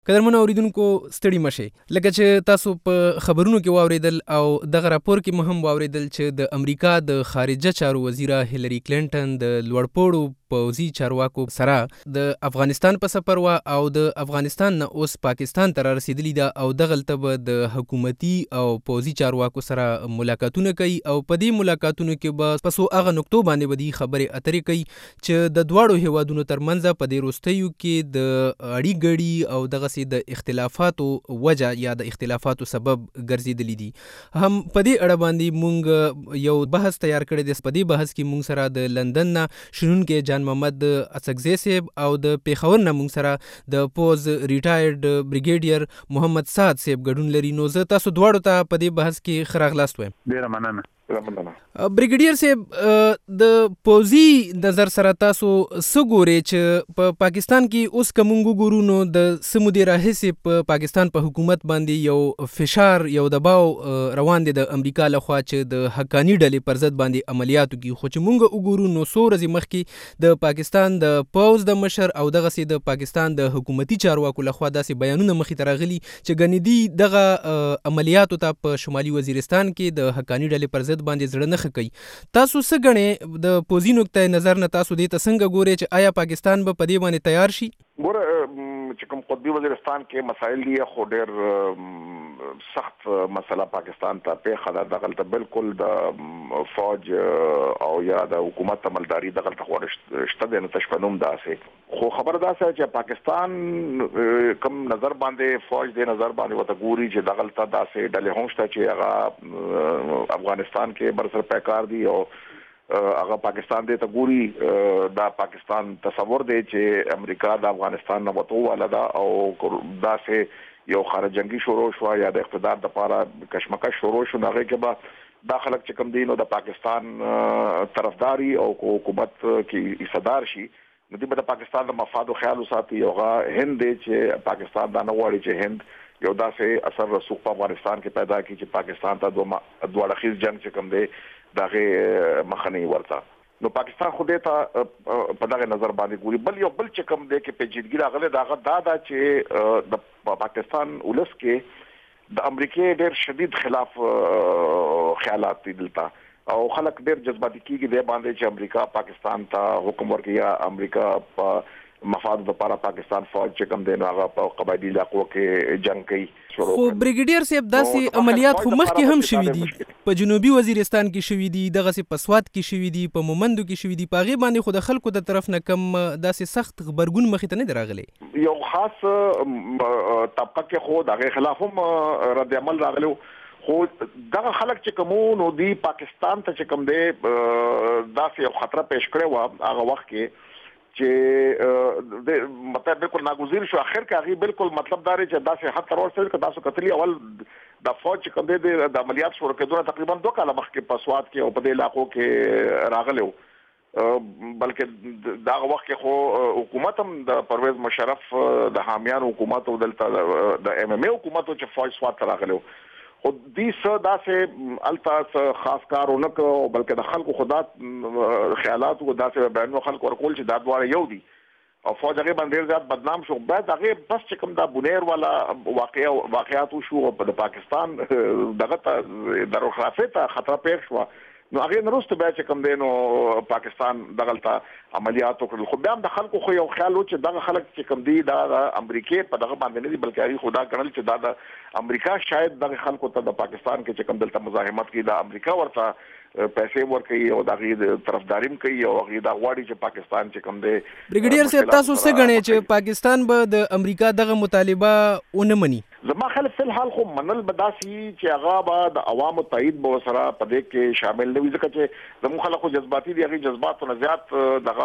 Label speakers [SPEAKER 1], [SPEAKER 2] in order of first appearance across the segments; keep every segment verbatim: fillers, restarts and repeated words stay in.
[SPEAKER 1] قدرمنو اوریدونکو ستړي مشئ. لکه چې تاسو په خبرونو کې واوریدل او دغه راپور کې مهم واوریدل چې د امریکا د خارجه چارو وزیره هیلری کلینټن د لوړپوړو پوځي چارواکو سره د افغانستان په سفر و او د افغانستان نه اوس پاکستان ته رسیدلی ده او دغلته به د حکومتي او پوځي چارواکو سره ملاقاتونه کوي او په دې ملاقاتونو کې به پسو هغه نقطو باندې به دي خبرې اترې کوي چې د دواړو هیوادونو ترمنځ په دې وروستیو کې د اړی ګړي او دغه سي د اختلافاتو وجه یا د اختلافاتو سبب ګرځیدلی دي. هم په دې اړه باندې مونږ یو بحث تیار کړی دی. په دې بحث کې مونږ سره د لندن نه شنونکي جان محمد اڅکزی صاحب او د پیښور نه مونږ سره د پوز ریټایرډ بریګیډیر محمد سعد صاحب ګډون لري. نو زه تاسو دواړو ته په دې بحث کې ښه راغلاست وایم.
[SPEAKER 2] ډیره مننه.
[SPEAKER 1] بریګیډیر صاحب د پوځي نظر سره تاسو څه ګورئ چې په پاکستان کې اوس که مونږ وګورو نو د څه مودې راهیسې په پاکستان په حکومت باندې یو فشار یو دباو روان دی د امریکا لخوا چې د حقاني ډلې پر ضد باندې عملیاتو کوي. خو چې مونږ وګورو نو څو ورځې مخکې د پاکستان د پوځ د مشر او دغسې د پاکستان د حکومتي چارواکو لخوا داسې بیانونه مخې ته راغلي چې ګنې دي دغه عملیاتو ته په شمالي وزیرستان کې د حقاني ډلې پر ضد باندې زړه نه ښه کوي. تاسو څه ګڼئ د پوځي نقطه نظر نه تاسو دې ته څنګه ګورئ چې آیا پاکستان به په دې باندې تیار شي؟
[SPEAKER 2] ګوره چې کوم قطبي وزیرستان کې مسایل دي خو ډېر سخت مسله پاکستان ته پیښه ده. دغلته بالکل د فوج او یا د حکومت عملداري دغلته خو شته دی، نو تشپنوم داسې خو خبر داسې چې پاکستان کوم نظر باندې فوج دې نظر باندې ورته ګوري چې دغلته داسې ډلې هم شته چې هغه افغانستان کې برسر پیکار دي او هغه پاکستان دې ته ګوري. دا پاکستان تصور دی چې امریکا د افغانستان نه وته والا ده او داسې یو خارج جنگي شروع شو یا د اقتدار د لپاره کشمکش شروع شو. هغه کې به دا خلک چې کوم دي نو د پاکستان طرفداري او حکومت کې حصدار شي، نو دوی به د پاکستان د مفادو خیال وساتي. هغه هند دی چې پاکستان دا نه غواړي چې هند یو داسې اثر رسوخ په افغانستان کې پیدا کړي چې پاکستان ته دوه اړخیز جنگ چې کوم دی دغه مخنی ورته. نو پاکستان خو دې ته په دغه نظر باندې ګوري. بل یو بل چې کوم دی کې پیچیدګي راغله داغه دا دا چې د پاکستان ولس کې د امریکای ډېر شدید خلاف خیالات دي دلته او خلک ډېر جذباتي کیږي د باندې چې امریکا پاکستان ته حکم ورکړي یا امریکا په مفاد لپاره پاکستان فوج چې کوم دی نو هغه په قبایلی علاقو کې جنگ کوي.
[SPEAKER 1] خو بریګیډیر صاحب داسې عملیات خو مخکې هم شوي دي، په جنوبي وزیرستان کې شوي دي، دغسې په سوات کې شوي دي، په مومندو کې شوي دي. په هغې باندې خو د خلکو د طرف نه کم داسې سخت غبرګون مخې ته نه دی راغلی.
[SPEAKER 2] یو خاص طبقه کې خو د هغې خلاف هم رد عمل راغلی، خو دغه خلک چې کومو نو دی پاکستان ته چې کوم دی داسې یو خطره پیش کړی وه هغه وخت کې چې د مطلب بالکل ناگزیر شو. اخر کې هغه بالکل مطلب دار چې داسې حد تر ورسېد چې تاسو کتلی اول د فوج چې کوم دی د عملیات شروع کېدو تقریبا دوه کاله مخکې په سوات کې او په دې علاقو کې راغلی و، بلکې دغه وخت کې خو حکومت هم د پرویز مشرف د حامیانو حکومت او دلته د ایم ایم ای حکومت چې فوج سوات ته راغلی و، خو دې څه داسې هلته خاص کار ونه کړو، بلکې د خلکو خو دا خیالات و داسې بیانونه خلکو ورکول چې دا دواړه یو دي او فوج هغې باندې ډېر زیات بدنام شو. باید هغې بس چې کوم دا بنیر والا واقع واقعات وشو د پاکستان دغه ته دروخلافۍ ته خطره پیښ شوه، نو هغې نه وروسته بیا چې کوم دی نو پاکستان دغلته عملیات وکړل. خو بیا هم د خلکو خو یو خیال و چې دغه خلک چې کوم دي دا د امریکې په دغه باندې نه دي، بلکې هغوی خو دا ګڼل چې دا د امریکا شاید دغه خلکو ته د پاکستان کې چې کوم دلته مزاحمت کوي د امریکا ورته پیسې ورکوي او د هغې طرفداري هم کوي او هغې دا غواړي چې پاکستان چې کوم دی.
[SPEAKER 1] بریګیډیر صاحب تاسو څه ګڼئ چې پاکستان به د امریکا دغه مطالبه ونه مني؟
[SPEAKER 2] زما خیال فی الحال خو منل به داسې چې هغه به د عوامو تایید به ورسره په دې کې شامل نه وي، ځکه چې زموږ خلک خو جذباتي دي، هغې جذباتو نه زیات دغه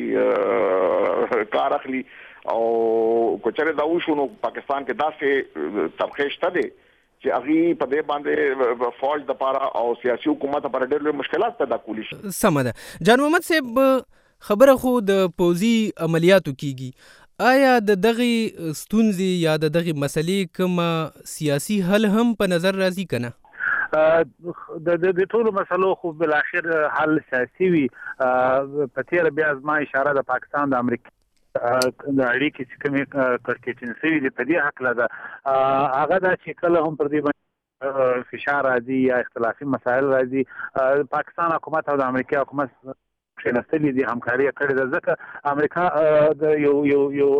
[SPEAKER 2] اخلي کار اخلي او که چېرې دا وشو نو پاکستان کې داسې طبقې شته دی چې هغې په دې باندې فوج دپاره او سیاسي حکومت دپاره ډېر لوی مشکلات پیدا کولی شي.
[SPEAKER 1] سمه ده. جان محمد صاحب خبره خو د پوځي عملیاتو کیږي، آیا د دغې ستونزې یا د دغې مسلې کومه سیاسي حل هم په نظر راځي که نه؟
[SPEAKER 3] د ټولو مسلو خو بالاخر حل سیاسي وي. په تېره بیا زما اشاره د پاکستان د امریکا د اړیکې چې کومې کړکېچن شوي دي په دې هکله ده هغه دا چې کله هم پر دې باندې فشار راځي یا اختلافي مسایل راځي پاکستان حکومت او د امریکا حکومت کښېنستلي دي همکاري یې کړې ده ځکه امریکا د یو یو یو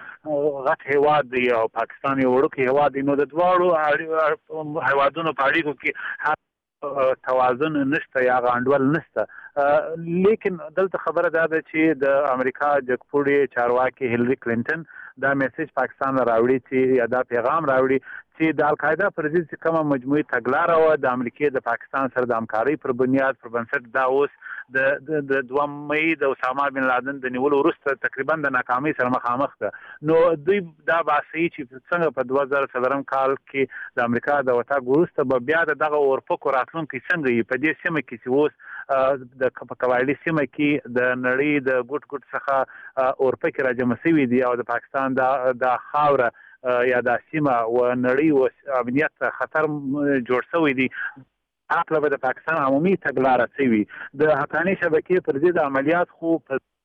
[SPEAKER 3] غټ هیواد دی او پاکستان یو وړوکی هیواد دی نو د دواړو هیوادونو په اړیکو کې توازن نشته یا غانډول نشته لیکن دلته خبره دا ده چې د امریکا جګپوړي چارواکي هیلری کلینټن دا میسج پاکستان راوړي چې یا دا پیغام راوړي چې د القاعده پر ضد کومه مجموعي تګلاره وه د امریکا د پاکستان سره د همکارۍ پر بنیاد پر بنسټ دا اوس د د دوه مئی د اسامه بن لادن د نیولو وروسته تقریبا د ناکامۍ سره مخامخ ده نو دوی دا باسي چې څنګه په دوه زره څلورم کال کې د امریکا د وتاګ وروسته به بیا دغه اورپکو راتلونکي څنګه وي په دې سیمه کې چې اوس د قبایلي سیمه کې د نړۍ د ګوټ ګوټ څخه اورپکې راجمع شوي دي او د پاکستان د خاوره یا د سیمه و نړۍ و امنیت خطر جوړ شوی دی اصله به د پاکستان عمومي تګلاره شوي د حقاني شبکې پر ضد عملیات خو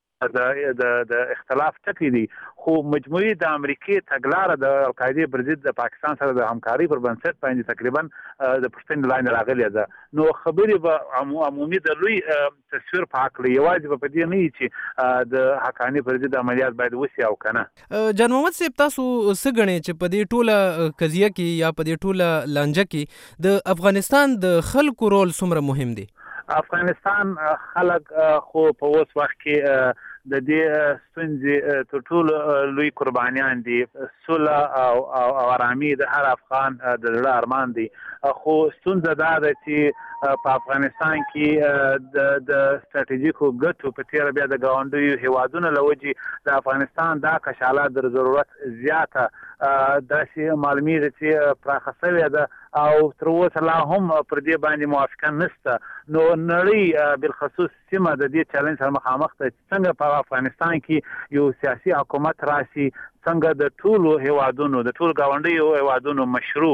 [SPEAKER 3] د د اختلاف ټکي دي خو مجموعي د امریکای تګلاره د القاعده پر ضد د پاکستان سره د همکاري پر بنسټ باندې تقریبا د پښتون لاین راغلي ده نو خبرې به عمومي د لوی تصویر په حق لري یوازې په دې نه چې د حقاني پر ضد عملیات باید وشي او کنه
[SPEAKER 1] جان محمد صاحب تاسو څه غنئ چې په دې ټوله قضیه کې یا په دې ټوله لانجه کې د افغانستان د خلکو رول څومره مهم دی
[SPEAKER 3] افغانستان خلک خو په اوس وخت کې د دې ستونزې تر ټولو لوی قربانیان دي سوله او او آرامي د هر افغان د زړه ارمان دي خو ستونزه دا ده چې په افغانستان کې د د ستراتیژیکو ګټو په تیر بیا د ګاونډیو هیوادونو لوجې د افغانستان دا کشالات د ضرورت زیاته داسې معلومیږي چې پراخه شوې ده او تر اوسه لا هم پر دې باندې موافقه نشته نو نړۍ بالخصوص سیمه د دې چیلنج سره مخامخ ده څنګه په افغانستان کې یو سیاسي حکومت راشي څنګه د ټولو هیوادونو د ټولو ګاونډیو هیوادونو مشروع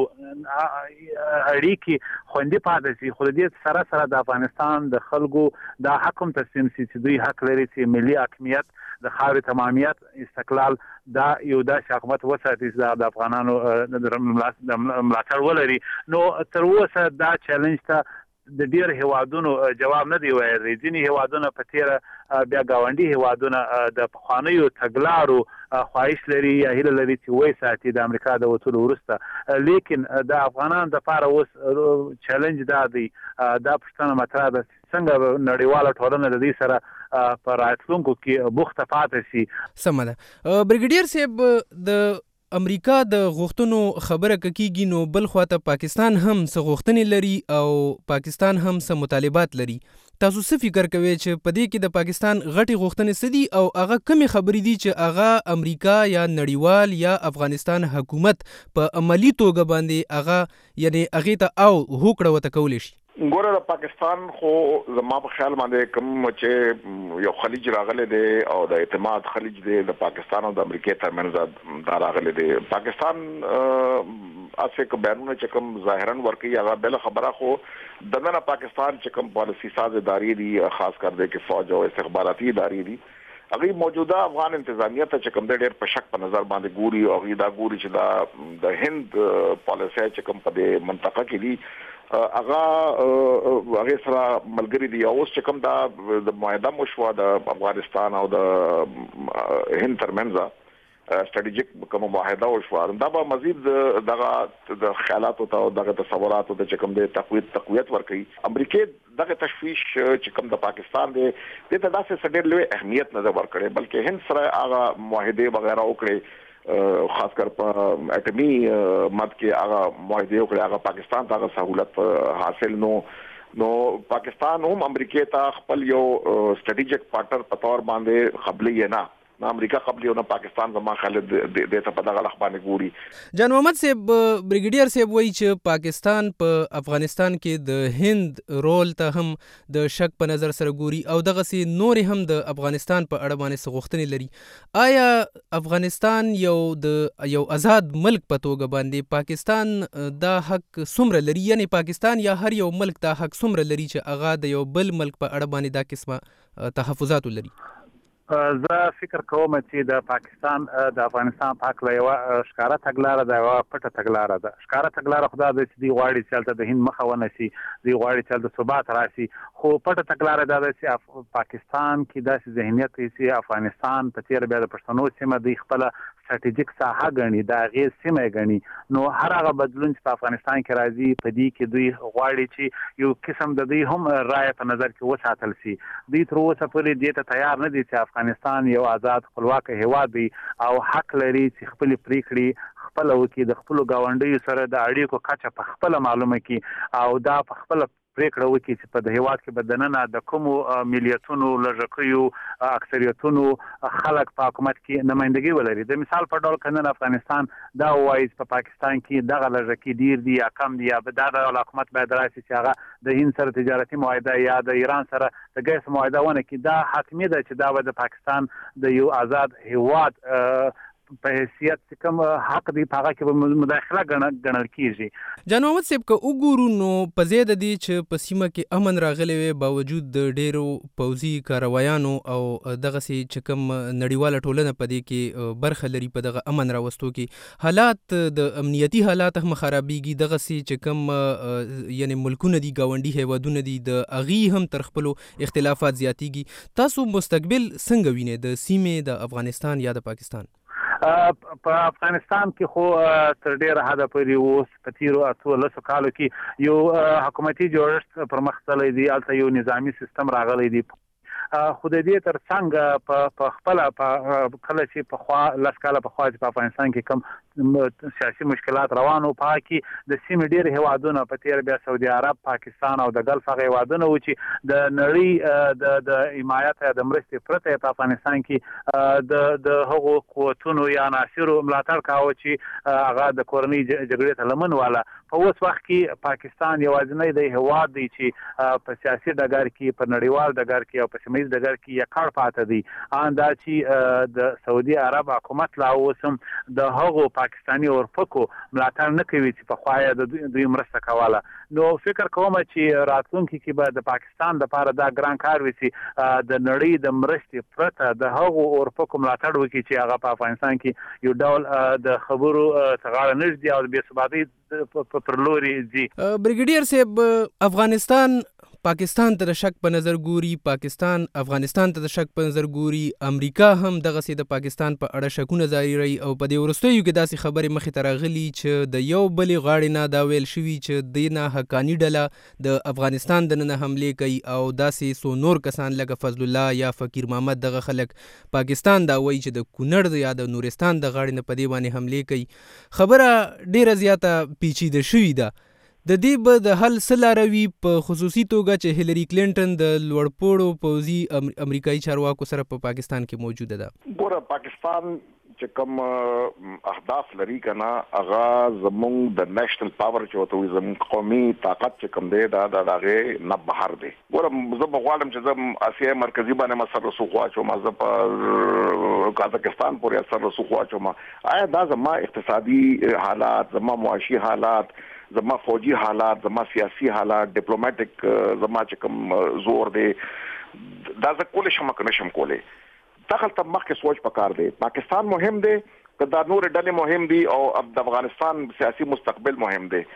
[SPEAKER 3] اړیکې خوندي پاتې شي خو دې سره سره د افغانستان د خلکو د حکم تسلیم شي چې دوی حق لري چې ملي حاکمیت د خاورې تمامیت استقلال دا یو داسې حکومت وساتي چې د افغانانو د ملاتړ ولري نو تر اوسه دا چیلنج ته د ډیر هیوادونو جواب نه دی ویلی ځینې هیوادونه په تیره بیا ګاونډي هیوادونه د پخوانیو تګلارو خواهش لري یا هیله لري چې وایي ساتي د امریکا د وتلو وروسته لیکن د افغانانو دپاره اوس چیلنج دا دی دا پوښتنه مطرح ده څنګه نړیواله ټولنه د دې سره په راتلونکو کې بوخته پاتې شي
[SPEAKER 1] سمه ده بریګیډیر صاحب د امریکا د غوښتنو خبره کیږي نو بل خواته پاکستان هم څه غوښتنې لري او پاکستان هم څه مطالبات لري تاسو څه فکر کوئ چې په دې کې د پاکستان غټي غوښتنې څه دي او هغه کومې خبرې دي چې هغه امریکا یا نړیوال یا افغانستان حکومت په عملی توګه باندې هغه یعنی هغې ته او هوکړه ورته کولی شي
[SPEAKER 2] ګوره د پاکستان خو زما په خیال باندې کوم چې یو خلیج راغلی دی او د اعتماد خلیج دی د پاکستان او د امریکا ترمنځ دا راغلی دی پاکستان اسه که بیرونه چې کوم ظاهرا ورکی هغه بل خبره خو دنه پاکستان چې کوم پالیسی ساز ادارې دي خاص کر دې کې فوج او استخباراتي ادارې دي هغه موجوده افغان انتظامیه ته چې کوم ډېر په شک په نظر باندې ګوري او دا ګوري چې دا د هند پالیسی چې کوم په دې منطقه کې دي هغه هغه سره ملګری دی اوس چې کوم دا د معاهده مشوا د افغانستان او د هند ترمنځ استراتیجیک کوم معاهده وشو دا به مزید دغه د خیالات او دغه تصورات او د چې کوم د تقویت تقویت ورکړي امریکا دغه تشویش چې کوم د پاکستان دی د ته داسې سډیر لوی اهمیت نه ورکړي بلکې هند سره هغه معاهده وغیرہ وکړي خاص کر په اټمی مد کې هغه معاهده وکړي هغه پاکستان ته سہولت حاصل نو نو پاکستان هم امریکا ته خپل یو استراتیجیک پارټنر په تور باندې قبلې نه نه امریکا قبلې او نه پاکستان زما خالد د ته په دغه لخ باندې ګوري
[SPEAKER 1] جان محمد صاحب بریګیډیر صاحب وایي چې پاکستان په افغانستان کې د هند رول ته هم د شک په نظر سره ګوري او دغه سي نور هم د افغانستان په اړه باندې غوښتنې لري آیا افغانستان یو د یو آزاد ملک په توګه باندې پاکستان دا حق څومره لري یعنی پاکستان یا هر یو ملک دا حق څومره لري چې هغه د یو بل ملک په اړه باندې دا قسمه تحفظات لري
[SPEAKER 3] زه فکر کوم چې د پاکستان د افغانستان په اړه یو ښکاره تګلاره ده، یو پټه تګلاره ده. ښکاره تګلاره خو دا ده چې دوی غواړي چې هلته د هند مخه ونیسي، دوی غواړي چې هلته ثبات راشي، خو پټه تګلاره دا ده چې پاکستان کې داسې ذهنیت دی چې افغانستان په تېره بیا د پښتنو سیمه دوی خپله ستراتیژیک ساحه ګڼي، د هغې سیمه یې ګڼي. نو هر هغه بدلون چې په افغانستان کې راځي په دې کې دوی غواړي چې یو قسم د دوی هم رایه په نظر کې وساتل شي. دوی تر اوسه پورې دې ته تیار نه دي چې افغانستان یو آزاد خپلواک هیواد دی او حق لري چې خپلې پریکړې خپله وکړي، د خپلو ګاونډیو سره د اړیکو کچه په خپله معلومه کړي او دا په خپله پریکړه وکړي چې په د هیواد کې به دننه د کومو ملیتونو، لږکیو، اکثریتونو خلک په حکومت کې نمایندګي ولري. د مثال په ډول که نن افغانستان دا ووایي چې په پاکستان کې دغه لږکي ډیر دي یا کم دي، یا دا ډول حکومت باید راشي چې هغه د هند سره تجارتي معاهده یا د ایران سره د ګیس معاهده ونه کړي، دا حتمي ده چې دا به د پاکستان د یو آزاد هیواد په حیثیت چې کوم حق دی په هغه کې به مداخله ګڼل کېږي.
[SPEAKER 1] جان محمد صاحب که وګورو نو په ځای د دې چې په سیمه کې امن راغلی وي باوجود د ډیرو پوځي کاروایانو او دغسې چې کوم نړیواله ټولنه په دې کې برخه لري په دغه امن راوستو کې، حالات د امنیتي حالات هم خرابېږي، دغسې چې کوم یعنی ملکونه دي، ګاونډي هیوادونه دي، د هغې هم تر خپلو اختلافات زیاتېږي. تاسو مستقبل څنګه وینئ د سیمې د افغانستان یا د پاکستان؟
[SPEAKER 3] په افغانستان کې خو تر ډیره حده پورې اوس په تیرو اتو لسو کالو کې یو حکومتي جوړښت پرمخ تللی دی، هلته یو نظامي سیستم راغلی دی. خو د دې تر څنګ په خپله کله چې پخوا لس کاله پخوا چې په افغانستان کې کوم سیاسي مشکلات روان وو، په هغه کې د سیمې ډېر هیوادونه په تېره بیا سعودي عرب، پاکستان او د ګلف هغه هیوادونه وو چې د نړۍ د حمایت یا د مرستې پرته په افغانستان کې د هغو قوتونو یا عناصرو ملاتړ کاوه چې هغه د کورنۍ جګړې ته لمن واله. په اوس وخت کې پاکستان یوازینی د هیواد دی چې په سیاسي ډګر کې، په نړیوال ډګر کې او په سیمه ییز ډګر کې یکړ پاته دی. ان دا چې د سعودي عرب حکومت لا اوس هم د هغو پاکستاني اورپکو ملاتړ نه کوي چې پخوا یې د دوی مرسته کوله. نو فکر کوم چې راتلونکي کې به د پاکستان دپاره دا ګران کار وي چې د نړۍ د مرستې پرته د هغو اورپکو ملاتړ وکړي چې هغه په افغانستان کې یو ډول د خبرو ته غاړه نه ږدي او د بې ثباتۍ پر لوري ځي.
[SPEAKER 1] بریګیډیر صاحب، افغانستان پاکستان ته د شک په نظر ګوري، پاکستان افغانستان ته د شک په نظر ګوري، امریکا هم دغسې د پاکستان په اړه شکونه ظاهروي او په دې وروستیو کې داسې خبرې مخې ته راغلي چې د یو بلې غاړې نه دا ویل شوي چې دې نه حقاني ډله د افغانستان دننه حملې کوي او داسې څو نور کسان لکه فضل الله یا فقیر محمد دغه خلک پاکستان دا وایي چې د کونړ یا د نورستان د غاړې نه په دې باندې حملې کوي. خبره ډیره زیاته پیچیده شوې ده. د دې به د حل څه لاره وي په خصوصي توګه چې هیلري کلینټن د لوړپوړو پوځي امریکایي چارواکو سره په پاکستان کې موجوده ده؟
[SPEAKER 2] ګوره، پاکستان چې کوم اهداف لري کنه هغه زمونږ د نېشنل پاور چې وته زمونږ قومي طاقت چې کوم دی دا د هغې نه بهر دی. ګوره، زه به غواړم چې زه اسیا مرکزي باندې ما سر رسوخ واچوم، زه په قازقستان پورې سر رسوخ واچوم. آیا دا زما اقتصادي حالات، زما معاشي حالات، زما فوجي حالات، زما سیاسي حالات، ډیپلوماټیک زما چې کوم زور دی، دا زه کولی شم که نشم کولی؟ دغلته مخکې سوچ پکار دی. پاکستان مهم دی که دا نور ډلې مهم دي او د افغانستان سیاسي مستقبل مهم دی؟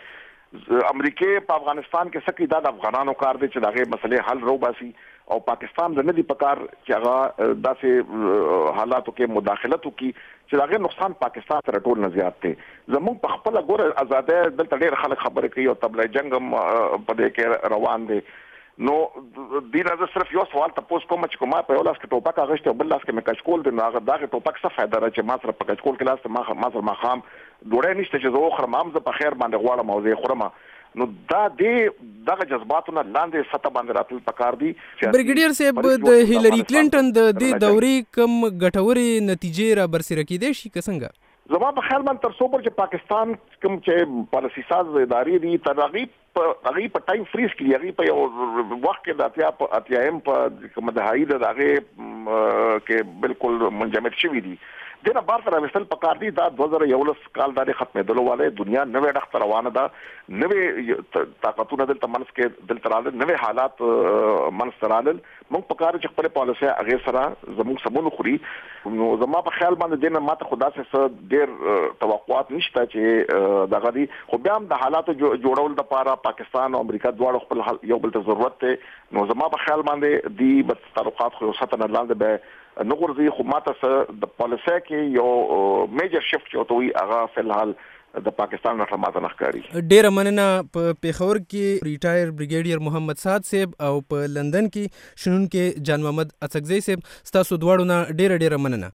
[SPEAKER 2] امریکې په افغانستان کې څه کوي؟ دا د افغانانو کار دی چې د هغې مسلې حل روباسي او پاکستان د نه دي پکار چې هغه داسې حالاتو کې مداخلت وکړي چې د هغې نقصان پاکستان سره ټول نه زیات دی. زموږ په خپله ګوره ازادۍ دلته ډېر خلک خبرې کوي او طبله جنګ هم په دې کې روان دی. نو دې نه زه صرف یو سوال تپوس کوم چې کوم ما په یو لاس کې ټوپک اغوستی او بل لاس کې مې کچکول دی، نو هغه د هغې ټوپک څه فایده ده چې ما سره په کچکول کې لاس ما سره ماښام ډوډۍ نشته چې زه وخورم، هم زه په خیر باندې غواړم او زه یې خورم. نو دا دې دغه جذباتو نه لاندې سطح باندې راتلل پکار دي.
[SPEAKER 1] بریګیډیر صاحب، د هیلري کلینټن د دې دورې کوم ګټورې نتیجې را برسېره کېدای شي که څنګه؟
[SPEAKER 2] زما په خیال باندې تر څو پورې چې پاکستان کوم چې پالیسي ساز ادارې دي تر هغې هغې په ټایم فریز کړي، هغې په یو وخت کې د اتیا په اتیایم په کومه دهایي د هغې کې بالکل منجمد شوي دي. دنه بار تر وصل پکار دي دا دوه زره یولس کال د ختمېدلو والے دنیا نوې ډخ روانه ده نوې طاقتونه دلته منس کې دلته راغلي نوې حالات منس راغلي موږ پکار چې خپل پالیسي هغه سره زموږ سمون خوري نو زما په خیال باندې دنه ماته خدا څخه ډېر توقعات نشته چې دغه دي خو بیا هم د حالاتو جوړول د لپاره پاکستان او امریکا دواړو خپل یو بل ته ضرورت ته نو زما په خیال باندې دی بد تعلقات خو ساتنه لاندې به نغورځي خو ماته د پالیسي کې یو میجر شفت چوتوي هغه فلحال د پاکستان نه ماته نخکاری.
[SPEAKER 1] ډیره مننه. په پیښور کې ریټایر بریګیډیر محمد سعد صاحب او په لندن کې شنونکو جان محمد اڅکزی صاحب ستاسو دواړو نه ډیره ډیره مننه.